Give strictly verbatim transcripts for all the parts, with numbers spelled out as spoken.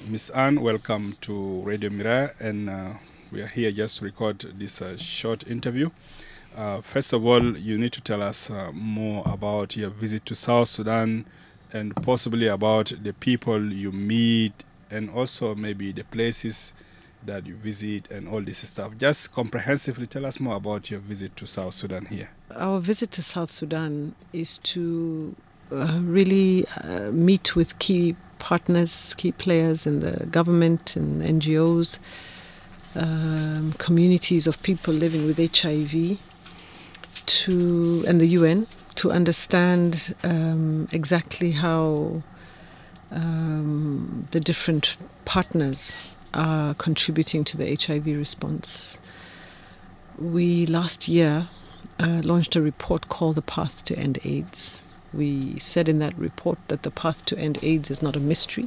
Miss Anne, welcome to Radio Mira, and uh, we are here just to record this uh, short interview. Uh, first of all, you need to tell us uh, more about your visit to South Sudan and possibly about the people you meet and also maybe the places that you visit and all this stuff. Just comprehensively tell us more about your visit to South Sudan here. Our visit to South Sudan is to uh, really uh, meet with key partners, key players in the government and N G Os, um, communities of people living with H I V, to and the U N, to understand um, exactly how um, the different partners are contributing to the H I V response. We last year uh, launched a report called The Path to End AIDS. We said in that report that the path to end AIDS is not a mystery.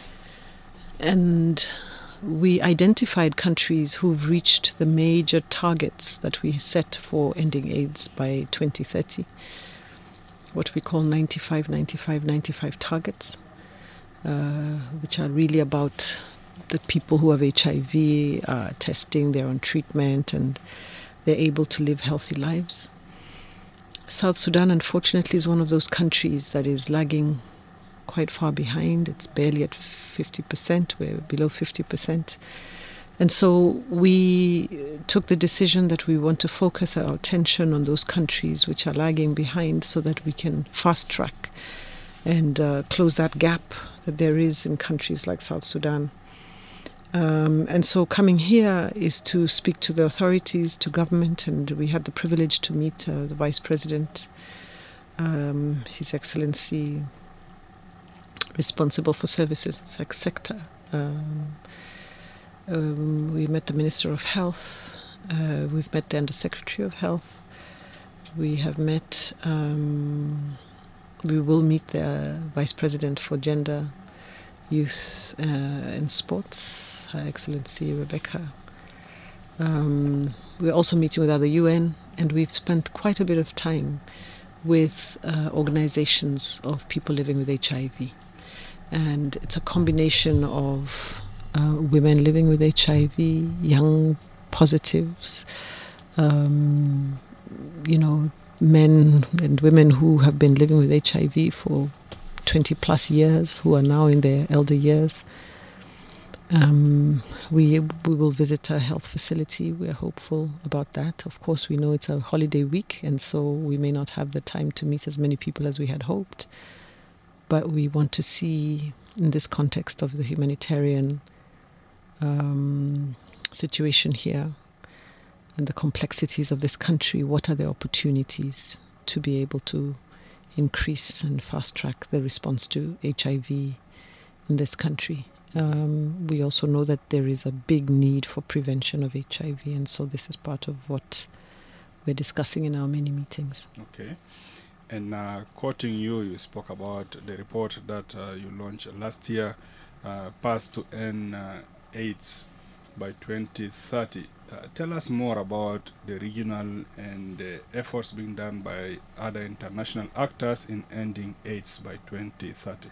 And we identified countries who've reached the major targets that we set for ending AIDS by twenty thirty, what we call ninety-five, ninety-five, ninety-five targets, uh, which are really about the people who have H I V are testing, they're on treatment, and they're able to live healthy lives. South Sudan, unfortunately, is one of those countries that is lagging quite far behind. It's barely at fifty percent. We're below fifty percent. And so we took the decision that we want to focus our attention on those countries which are lagging behind so that we can fast track and uh, close that gap that there is in countries like South Sudan. Um, and so coming here is to speak to the authorities, to government, and we had the privilege to meet uh, the Vice President, um, His Excellency, responsible for services sector. Um, um, we met the Minister of Health. Uh, we've met the Undersecretary of Health. We have met, um, we will meet the Vice President for Gender, Youth uh, and Sports, Her Excellency Rebecca. Um, we're also meeting with other U N, and we've spent quite a bit of time with uh, organizations of people living with H I V. And it's a combination of uh, women living with H I V, young positives, um, you know, men and women who have been living with H I V for twenty plus years, who are now in their elder years. Um, we we will visit a health facility. We are hopeful about that. Of course, we know it's a holiday week, and so we may not have the time to meet as many people as we had hoped. But we want to see, in this context of the humanitarian um, situation here and the complexities of this country, what are the opportunities to be able to increase and fast-track the response to H I V in this country. Um, we also know that there is a big need for prevention of H I V, and so this is part of what we're discussing in our many meetings. Okay. And uh, quoting you, you spoke about the report that uh, you launched last year, uh, Path to End uh, AIDS by twenty thirty. Uh, tell us more about the regional and the efforts being done by other international actors in ending AIDS by twenty thirty.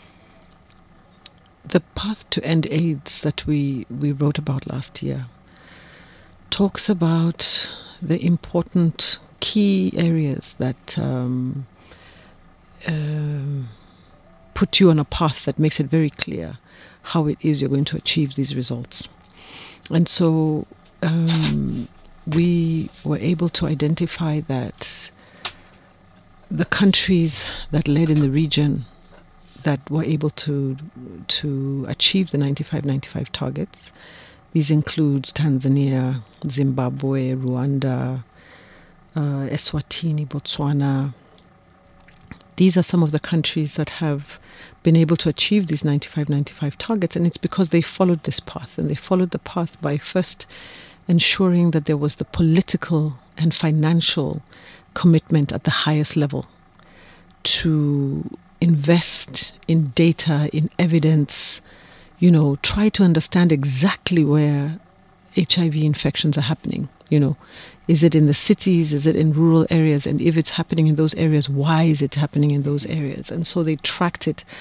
The Path to End AIDS that we, we wrote about last year talks about the important key areas that um, um, put you on a path that makes it very clear how it is you're going to achieve these results. And so um, we were able to identify that the countries that led in the region that were able to to achieve the ninety-five ninety-five targets. These include Tanzania, Zimbabwe, Rwanda, uh, Eswatini, Botswana. These are some of the countries that have been able to achieve these ninety-five ninety-five targets, and it's because they followed this path, and they followed the path by first ensuring that there was the political and financial commitment at the highest level to invest in data, in evidence, you know, try to understand exactly where H I V infections are happening. You know, is it in the cities? Is it in rural areas? And if it's happening in those areas, why is it happening in those areas? And so they tracked it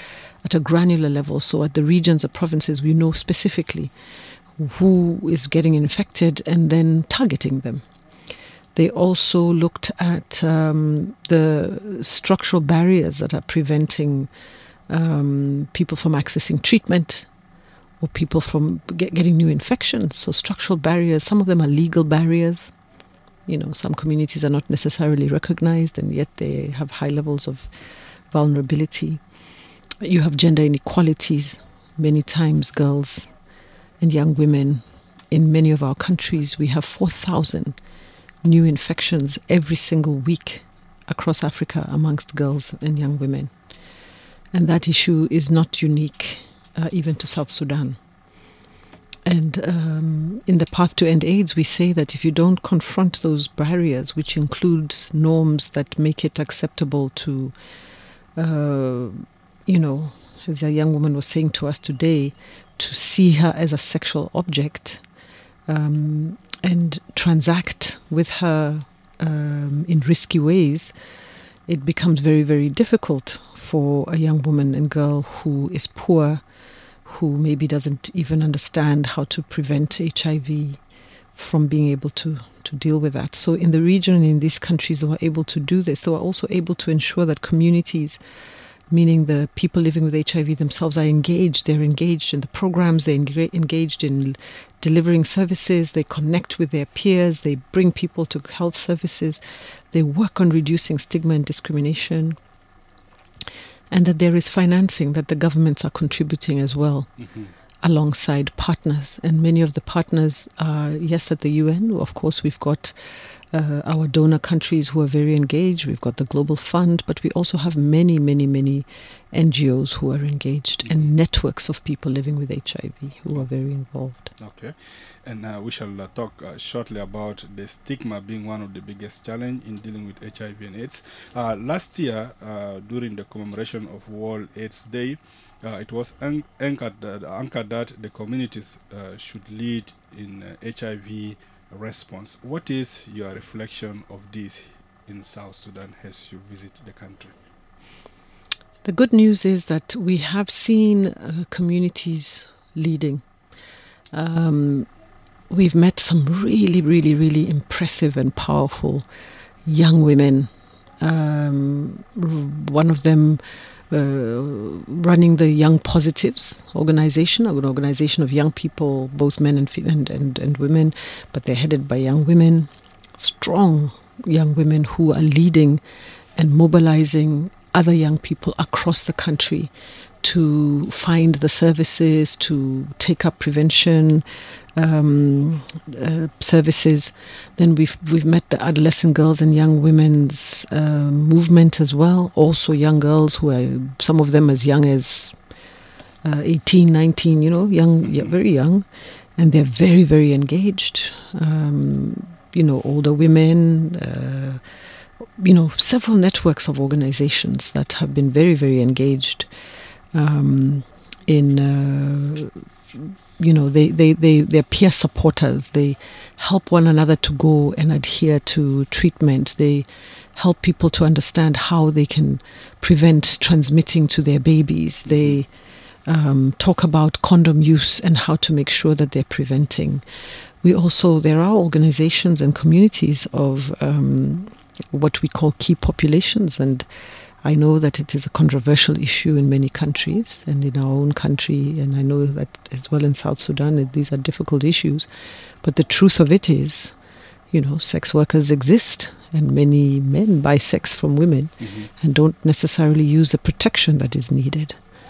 at a granular level. So at the regions, the provinces, we know specifically who is getting infected and then targeting them. They also looked at um, the structural barriers that are preventing um, people from accessing treatment or people from get, getting new infections. So structural barriers, some of them are legal barriers. You know, some communities are not necessarily recognized and yet they have high levels of vulnerability. You have gender inequalities. Many times girls and young women in many of our countries, we have four thousand new infections every single week across Africa amongst girls and young women. And that issue is not unique uh, even to South Sudan. And um, in the path to end AIDS, we say that if you don't confront those barriers, which includes norms that make it acceptable to, uh, you know, as a young woman was saying to us today, to see her as a sexual object, um, and transact with her um, in risky ways, it becomes very, very difficult for a young woman and girl who is poor, who maybe doesn't even understand how to prevent H I V from being able to, to deal with that. So in the region, in these countries who are able to do this, they are also able to ensure that communities, meaning the people living with H I V themselves, are engaged. They're engaged in the programs, they're enga- engaged in delivering services, they connect with their peers, they bring people to health services, they work on reducing stigma and discrimination, and that there is financing, that the governments are contributing as well, mm-hmm. alongside partners. And many of the partners are, yes, at the U N. Of course, we've got Uh, our donor countries who are very engaged. We've got the Global Fund, but we also have many, many, many N G Os who are engaged, mm-hmm. and networks of people living with H I V who are very involved. Okay. And uh, we shall uh, talk uh, shortly about the stigma being one of the biggest challenge in dealing with H I V and AIDS. Uh, last year, uh, during the commemoration of World AIDS Day, uh, it was an- anchored, uh, anchored that the communities uh, should lead in uh, H I V response. What is your reflection of this in South Sudan as you visit the country? The good news is that we have seen uh, communities leading. Um, we've met some really, really, really impressive and powerful young women. Um, one of them Uh, running the Young Positives organization, an organization of young people, both men and, and, and, and women, but they're headed by young women, strong young women who are leading and mobilizing other young people across the country to find the services, to take up prevention um, uh, services. Then we've we've met the adolescent girls and young women's uh, movement as well. Also young girls who are, some of them as young as uh, eighteen, nineteen, you know, young, yeah, very young. And they're very, very engaged. Um, you know, older women, uh, you know, several networks of organizations that have been very, very engaged um, in... Uh, you know, they, they, they, they're peer supporters. They help one another to go and adhere to treatment. They help people to understand how they can prevent transmitting to their babies. They um, talk about condom use and how to make sure that they're preventing. We also, there are organizations and communities of um, what we call key populations, and I know that it is a controversial issue in many countries and in our own country, and I know that as well in South Sudan, that these are difficult issues. But the truth of it is, you know, sex workers exist, and many men buy sex from women, mm-hmm. and don't necessarily use the protection that is needed.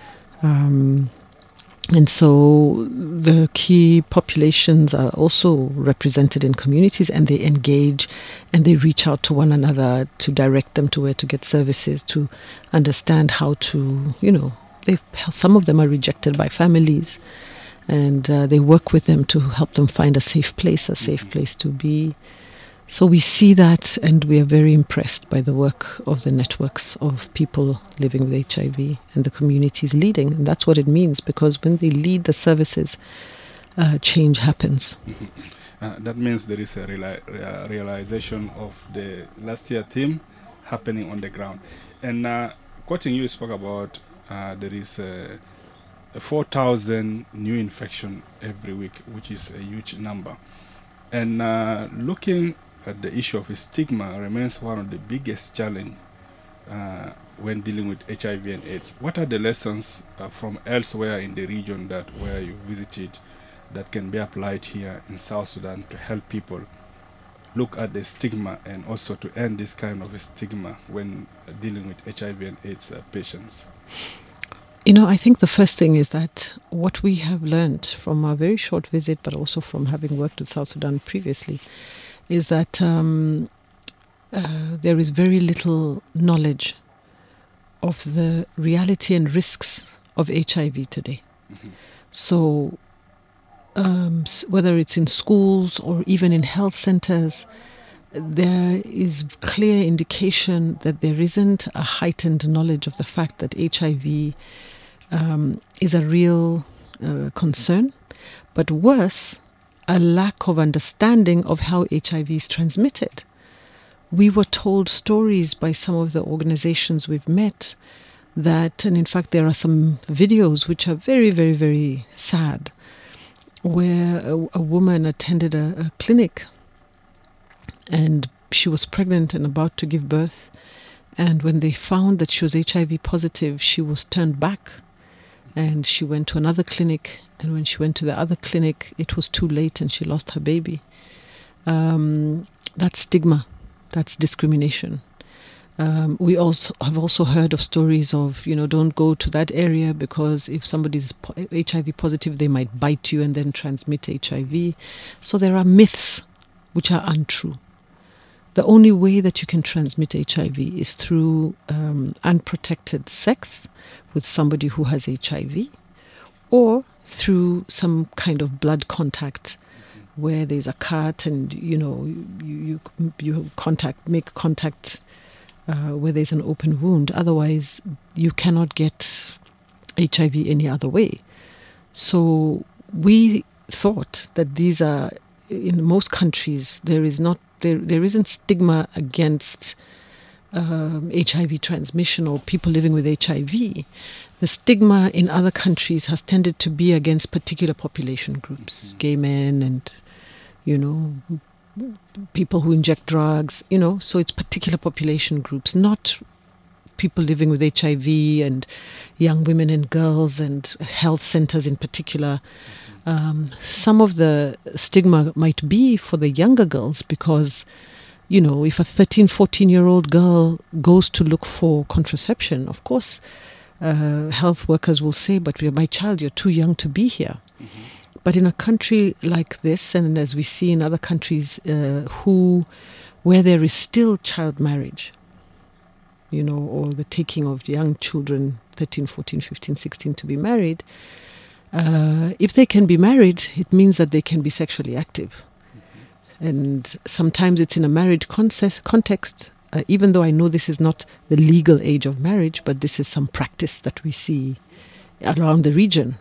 Um, and so the key populations are also represented in communities, and they engage and they reach out to one another to direct them to where to get services, to understand how to, you know, they some of them are rejected by families, and uh, they work with them to help them find a safe place, a safe place to be. So we see that, and we are very impressed by the work of the networks of people living with H I V and the communities leading. And that's what it means, because when they lead the services, uh, change happens. Mm-hmm. Uh, that means there is a reali- uh, realization of the last year theme happening on the ground. And uh, quoting you, spoke about uh, there is uh, four thousand new infection every week, which is a huge number. And uh, looking at the issue of stigma remains one of the biggest challenge uh, when dealing with H I V and AIDS. What are the lessons uh, from elsewhere in the region that where you visited that can be applied here in South Sudan to help people look at the stigma and also to end this kind of stigma when uh, dealing with H I V and AIDS uh, patients? You know, I think the first thing is that what we have learned from our very short visit, but also from having worked with South Sudan previously, is that um, uh, there is very little knowledge of the reality and risks of H I V today. Mm-hmm. So um, whether it's in schools or even in health centers, there is clear indication that there isn't a heightened knowledge of the fact that H I V um, is a real uh, concern, but worse, a lack of understanding of how H I V is transmitted. We were told stories by some of the organizations we've met that, and in fact there are some videos which are very, very, very sad, where a, a woman attended a, a clinic and she was pregnant and about to give birth, and when they found that she was H I V positive, she was turned back and she went to another clinic, and when she went to the other clinic it was too late and she lost her baby. Um, that's stigma, that's discrimination. Um, we also have also heard of stories of, you know, don't go to that area because if somebody's H I V positive they might bite you and then transmit H I V. So there are myths which are untrue. The only way that you can transmit H I V is through um, unprotected sex with somebody who has H I V, or through some kind of blood contact where there's a cut and, you know, you you, you contact make contact uh, where there's an open wound. Otherwise, you cannot get H I V any other way. So we thought that these are, in most countries, there is not There, there isn't stigma against um, H I V transmission or people living with H I V. The stigma in other countries has tended to be against particular population groups, mm-hmm. gay men and, you know, people who inject drugs, you know, so it's particular population groups, not people living with H I V and young women and girls and health centers in particular. Um, some of the stigma might be for the younger girls because, you know, if a thirteen, fourteen-year-old girl goes to look for contraception, of course, uh, health workers will say, but my child, you're too young to be here. Mm-hmm. But in a country like this, and as we see in other countries uh, who, where there is still child marriage, you know, or the taking of young children, thirteen, fourteen, fifteen, sixteen, to be married, Uh, if they can be married, it means that they can be sexually active. Mm-hmm. And sometimes it's in a married context, context uh, even though I know this is not the legal age of marriage, but this is some practice that we see around the region.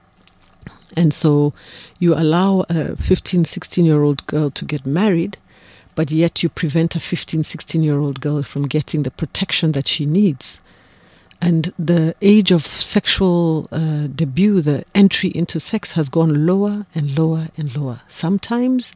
And so you allow a fifteen, sixteen-year-old girl to get married, but yet you prevent a fifteen, sixteen-year-old girl from getting the protection that she needs. And the age of sexual uh, debut, the entry into sex, has gone lower and lower and lower. Sometimes,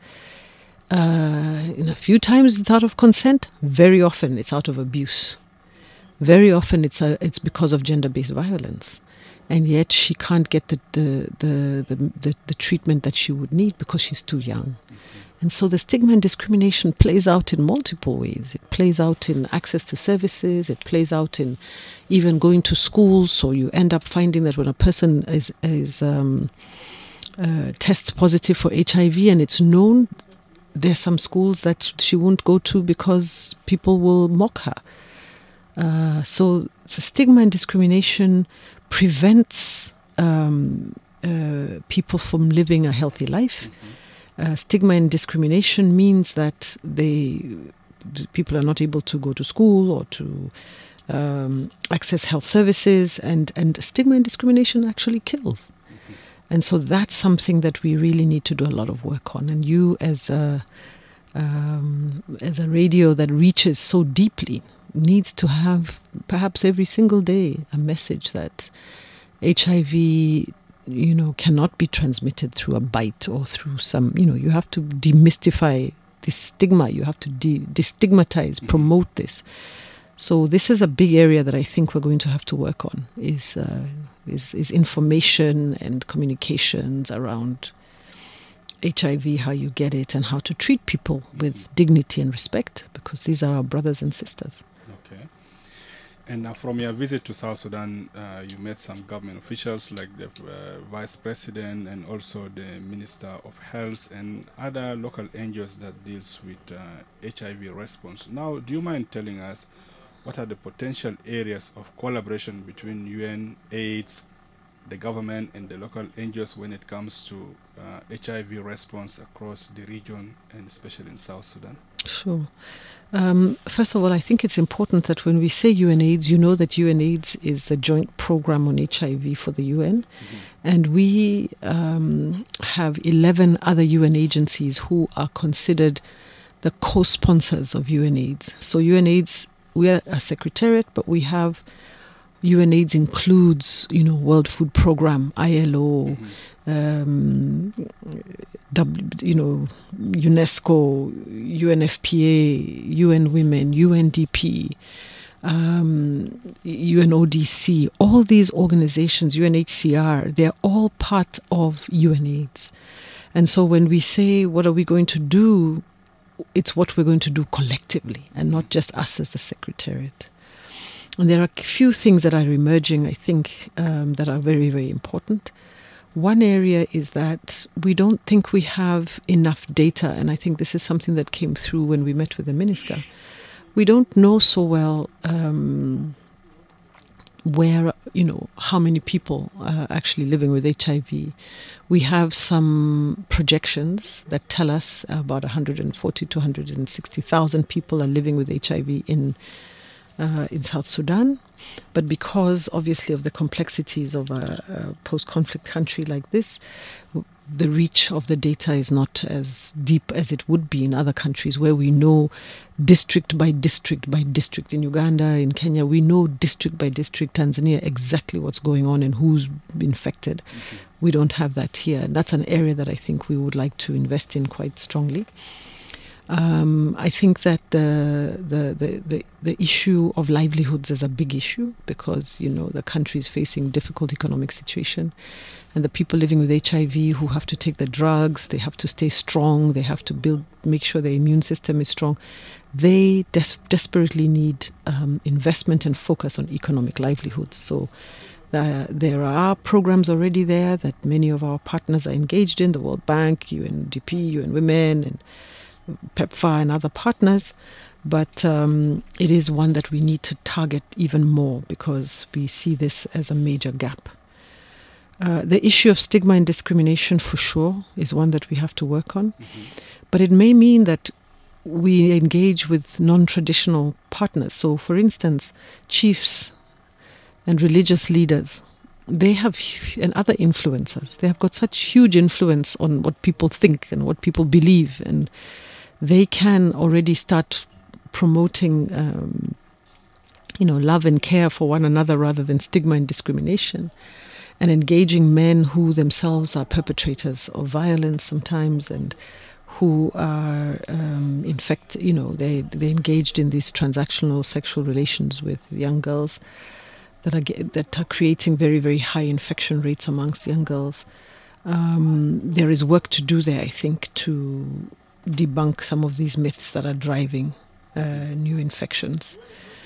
uh, in a few times, it's out of consent. Very often, it's out of abuse. Very often, it's a, it's because of gender-based violence. And yet, she can't get the the, the, the, the the treatment that she would need because she's too young. And so the stigma and discrimination plays out in multiple ways. It plays out in access to services. It plays out in even going to schools. So you end up finding that when a person is, is um, uh, tests positive for H I V and it's known, there's some schools that she won't go to because people will mock her. Uh, so the stigma and discrimination prevents um, uh, people from living a healthy life. Mm-hmm. Uh, stigma and discrimination means that they people are not able to go to school or to um, access health services, and, and stigma and discrimination actually kills. Mm-hmm. And so that's something that we really need to do a lot of work on. And you, as a um, as a radio that reaches so deeply needs to have perhaps every single day a message that H I V, you know, cannot be transmitted through a bite or through some, you know, you have to demystify this stigma. You have to de- destigmatize, promote this. So this is a big area that I think we're going to have to work on, is uh, is, is information and communications around H I V, how you get it, and how to treat people with dignity and respect, because these are our brothers and sisters. Okay. And now from your visit to South Sudan, uh, you met some government officials like the uh, Vice President and also the Minister of Health and other local N G Os that deals with uh, H I V response. Now, do you mind telling us what are the potential areas of collaboration between U N, AIDS, the government and the local N G Os when it comes to uh, H I V response across the region and especially in South Sudan? Sure. Um, first of all, I think it's important that when we say U N AIDS, you know that U N AIDS is the joint program on H I V for the U N. Mm-hmm. And we um, have eleven other U N agencies who are considered the co-sponsors of U N AIDS. So U N AIDS, we are a secretariat, but we have U N AIDS includes, you know, World Food Program, I L O, mm-hmm. um, w, you know, UNESCO, U N F P A, U N Women, U N D P, um, U N O D C. All these organizations, U N H C R, they're all part of U N AIDS. And so when we say, what are we going to do? It's what we're going to do collectively and not just us as the Secretariat. And there are a few things that are emerging, I think, um, that are very, very important. One area is that we don't think we have enough data, and I think this is something that came through when we met with the minister. We don't know so well um, where, you know, how many people are actually living with H I V. We have some projections that tell us about one hundred forty to one hundred sixty thousand people are living with H I V in uh, in South Sudan. But because, obviously, of the complexities of a, a post-conflict country like this, the reach of the data is not as deep as it would be in other countries where we know district by district by district. In Uganda, in Kenya, we know district by district, Tanzania, exactly what's going on and who's infected. Mm-hmm. We don't have that here. And that's an area that I think we would like to invest in quite strongly. Um, I think that the, the, the, the, the issue of livelihoods is a big issue because, you know, the country is facing difficult economic situation. And the people living with H I V who have to take the drugs, they have to stay strong, they have to build, make sure their immune system is strong. They des- desperately need um, investment and focus on economic livelihoods. So the, there are programs already there that many of our partners are engaged in, the World Bank, U N D P, U N Women, and PEPFAR and other partners. But um, it is one that we need to target even more because we see this as a major gap. Uh, the issue of stigma and discrimination, for sure, is one that we have to work on. Mm-hmm. But it may mean that we engage with non-traditional partners. So, for instance, chiefs and religious leaders, they have, and other influencers, they have got such huge influence on what people think and what people believe. And they can already start promoting, um, you know, love and care for one another rather than stigma and discrimination. And engaging men who themselves are perpetrators of violence sometimes and who are, um, in fact, you know, they, they're engaged in these transactional sexual relations with young girls that are that are creating very, very high infection rates amongst young girls. Um, there is work to do there, I think, to debunk some of these myths that are driving uh, new infections.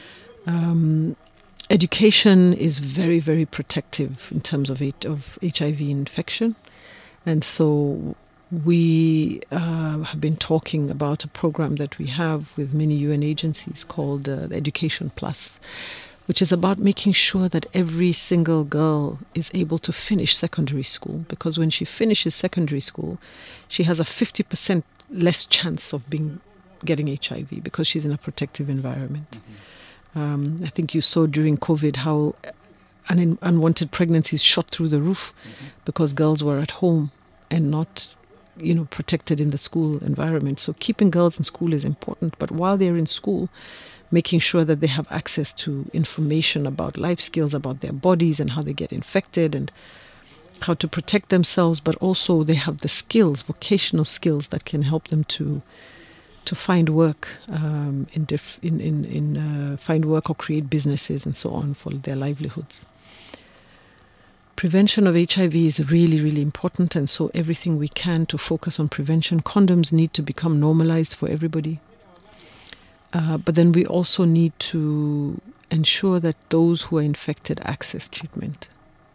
Um, Education is very, very protective in terms of it, of H I V infection. And so we uh, have been talking about a program that we have with many U N agencies called uh, Education Plus, which is about making sure that every single girl is able to finish secondary school. Because when she finishes secondary school, she has a fifty percent less chance of being getting H I V because she's in a protective environment. Mm-hmm. Um, I think you saw during COVID how un- unwanted pregnancies shot through the roof mm-hmm. because girls were at home and not, you know, protected in the school environment. So keeping girls in school is important. But while they're in school, making sure that they have access to information about life skills, about their bodies and how they get infected and how to protect themselves, but also they have the skills, vocational skills that can help them to to find work, um, in, diff- in in in uh, find work or create businesses and so on for their livelihoods. Prevention of H I V is really, really important, and so everything we can to focus on prevention. Condoms need to become normalized for everybody. Uh, but then we also need to ensure that those who are infected access treatment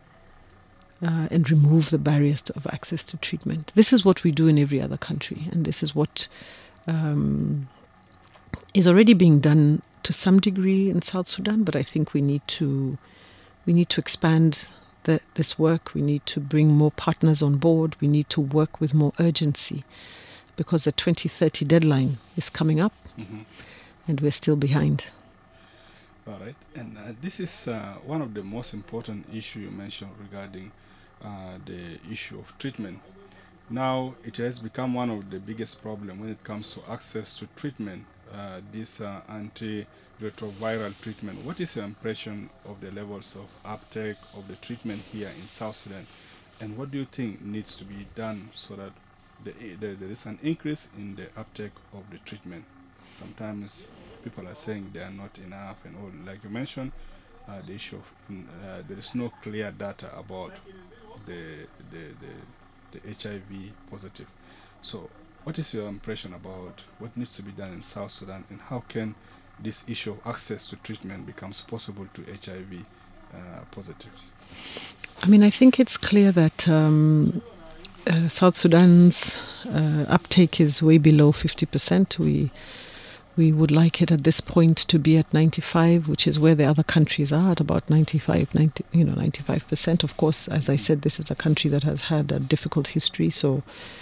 uh, and remove the barriers to, of access to treatment. This is what we do in every other country, and this is what um, is already being done to some degree in South Sudan, but I think we need to we need to expand the, this work. We need to bring more partners on board. We need to work with more urgency because the twenty thirty deadline is coming up, mm-hmm. and we're still behind. All right. And uh, this is uh, one of the most important issues you mentioned regarding uh, the issue of treatment. Now, it has become one of the biggest problems when it comes to access to treatment, uh, this uh, antiretroviral treatment. What is your impression of the levels of uptake of the treatment here in South Sudan? And what do you think needs to be done so that the, the, there is an increase in the uptake of the treatment? Sometimes people are saying they are not enough and all. Like you mentioned, uh, the issue of uh, there is no clear data about the, the, the, the H I V positive. So what is your impression about what needs to be done in South Sudan, and how can this issue of access to treatment becomes possible to H I V uh, positives? I mean, I think it's clear that um, uh, South Sudan's uh, uptake is way below fifty percent. We We would like it at this point to be at ninety-five, which is where the other countries are at about ninety-five, ninety, you know, ninety-five percent. Of course, as I said, this is a country that has had a difficult history, so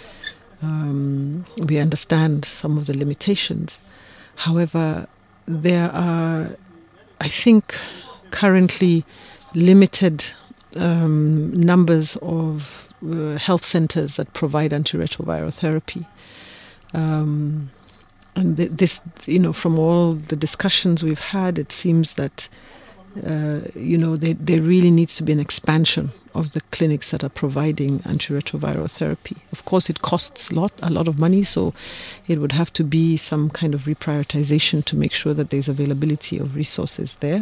um, we understand some of the limitations. However, there are, I think, currently limited um, numbers of uh, health centers that provide antiretroviral therapy. Um, And this, you know, from all the discussions we've had, it seems that, uh, you know, there, there really needs to be an expansion of the clinics that are providing antiretroviral therapy. Of course, it costs a lot, a lot of money, so it would have to be some kind of reprioritization to make sure that there's availability of resources there.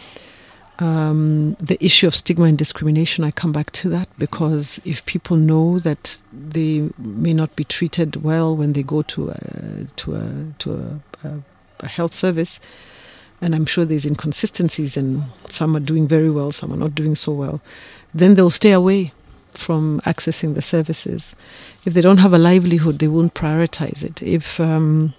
Um, the issue of stigma and discrimination, I come back to that, because if people know that they may not be treated well when they go to a, to a, to a, a, a health service, and I'm sure there's inconsistencies and some are doing very well, some are not doing so well, then they'll stay away from accessing the services. If they don't have a livelihood, they won't prioritize it. If um,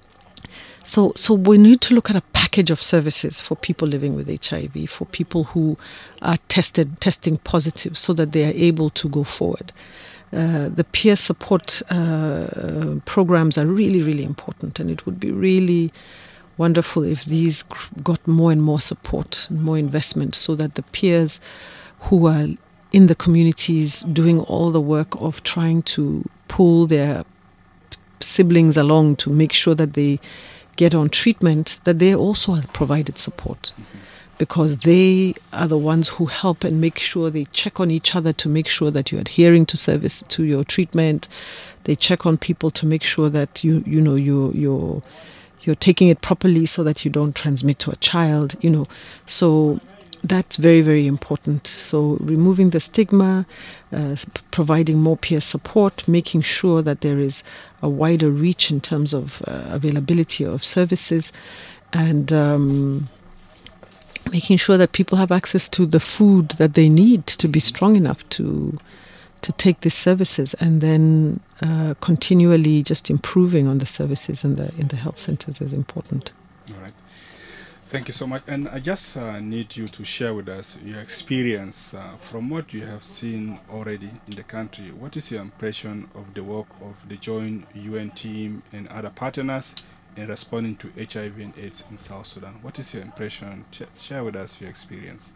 So so we need to look at a package of services for people living with H I V, for people who are tested, testing positive, so that they are able to go forward. Uh, the peer support uh, programs are really, really important, and it would be really wonderful if these got more and more support and more investment, so that the peers who are in the communities doing all the work of trying to pull their siblings along to make sure that they get on treatment, that they also are provided support, mm-hmm. because they are the ones who help and make sure they check on each other to make sure that you're adhering to service, to your treatment. They check on people to make sure that you you know you you're you're taking it properly, so that you don't transmit to a child, you know. So that's very, very important. So removing the stigma, uh, providing more peer support, making sure that there is a wider reach in terms of uh, availability of services, and um, making sure that people have access to the food that they need to be strong enough to to take these services, and then uh, continually just improving on the services in the in the health centers is important. All right. Thank you so much. And I just uh, need you to share with us your experience uh, from what you have seen already in the country. What is your impression of the work of the joint U N team and other partners in responding to H I V and AIDS in South Sudan? What is your impression? Ch- share with us your experience.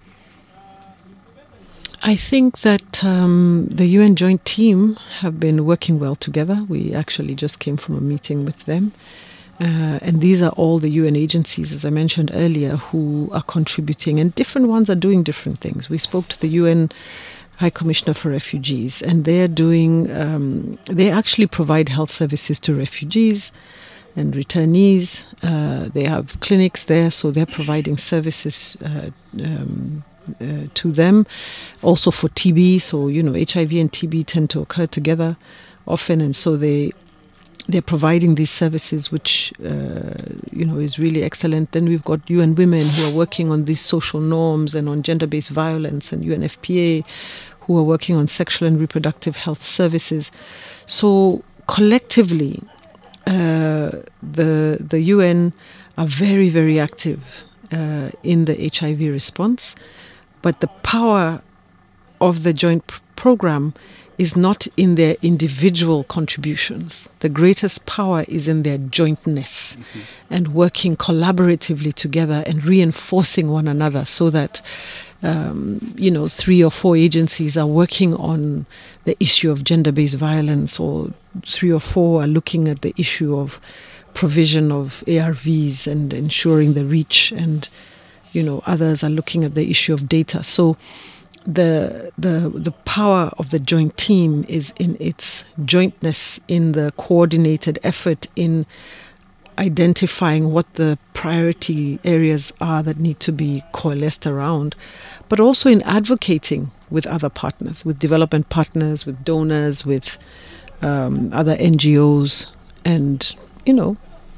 I think that um, the U N joint team have been working well together. We actually just came from a meeting with them. Uh, and these are all the U N agencies, as I mentioned earlier, who are contributing. And different ones are doing different things. We spoke to the U N High Commissioner for Refugees, and they're doing, um, they actually provide health services to refugees and returnees. Uh, they have clinics there, so they're providing services uh, um, uh, to them. Also for T B, so, you know, H I V and T B tend to occur together often, and so they, they're providing these services, which, uh, you know, is really excellent. Then we've got U N Women who are working on these social norms and on gender-based violence, and U N F P A who are working on sexual and reproductive health services. So collectively, uh, the the U N are very, very active uh, in the H I V response. But the power of the joint pr- program is not in their individual contributions. The greatest power is in their jointness mm-hmm. and working collaboratively together and reinforcing one another, so that um, you know, three or four agencies are working on the issue of gender-based violence, or three or four are looking at the issue of provision of A R Vs and ensuring the reach, and you know, others are looking at the issue of data. So the the the power of the joint team is in its jointness, in the coordinated effort in identifying what the priority areas are that need to be coalesced around, but also in advocating with other partners, with development partners, with donors, with um, other N G Os, and, you know,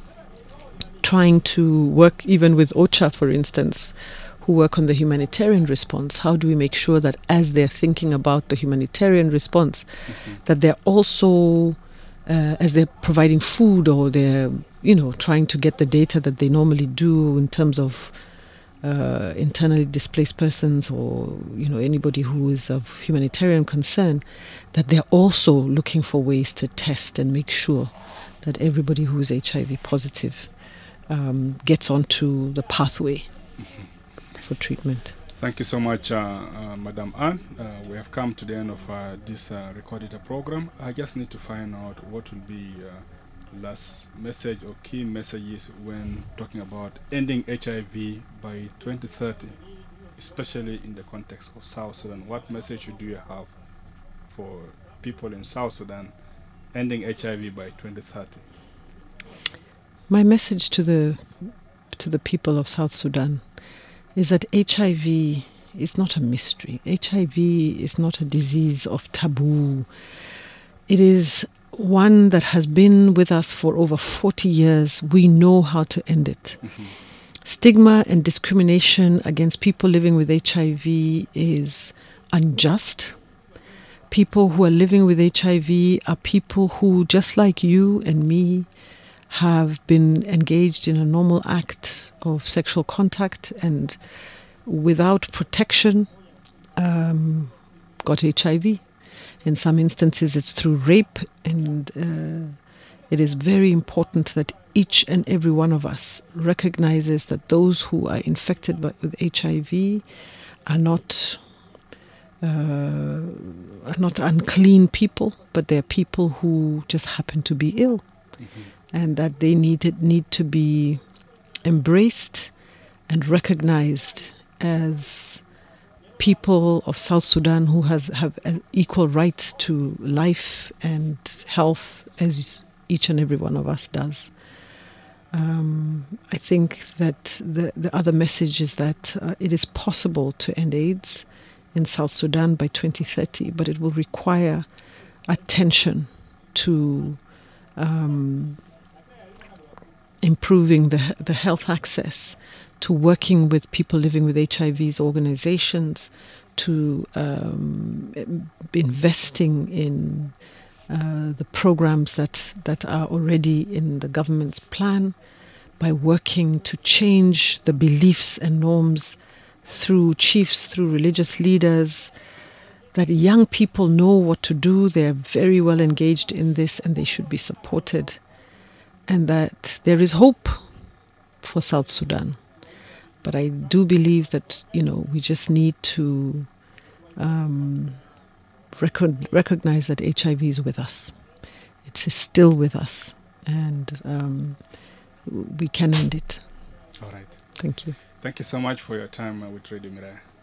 trying to work even with OCHA, for instance, who work on the humanitarian response. How do we make sure that as they're thinking about the humanitarian response, mm-hmm. that they're also, uh, as they're providing food, or they're, you know, trying to get the data that they normally do in terms of uh, internally displaced persons, or, you know, anybody who is of humanitarian concern, that they're also looking for ways to test and make sure that everybody who is H I V positive um, gets onto the pathway mm-hmm. for treatment. Thank you so much, uh, uh, Madam Anne. Uh, we have come to the end of uh, this uh, recorded program. I just need to find out what will be uh, last message or key messages when talking about ending H I V by twenty thirty, especially in the context of South Sudan. What message do you have for people in South Sudan ending H I V by twenty thirty? My message to the to the people of South Sudan is that H I V is not a mystery. H I V is not a disease of taboo. It is one that has been with us for over forty years. We know how to end it. Mm-hmm. Stigma and discrimination against people living with H I V is unjust. People who are living with H I V are people who, just like you and me, have been engaged in a normal act of sexual contact and without protection um, got H I V. In some instances it's through rape, and uh, it is very important that each and every one of us recognizes that those who are infected by, with H I V are not uh, are not unclean people, but they're people who just happen to be ill. Mm-hmm. And that they need, need to be embraced and recognized as people of South Sudan who has have equal rights to life and health as each and every one of us does. Um, I think that the, the other message is that uh, it is possible to end AIDS in South Sudan by twenty thirty, but it will require attention to um, improving the the health access, to working with people living with H I V's organizations, to um, investing in uh, the programs that, that are already in the government's plan, by working to change the beliefs and norms through chiefs, through religious leaders, that young people know what to do. They're very well engaged in this and they should be supported. And that there is hope for South Sudan. But I do believe that, you know, we just need to um, rec- recognize that H I V is with us. It is still with us. And um, we can end it. All right. Thank you. Thank you so much for your time uh, with Radio Mirai.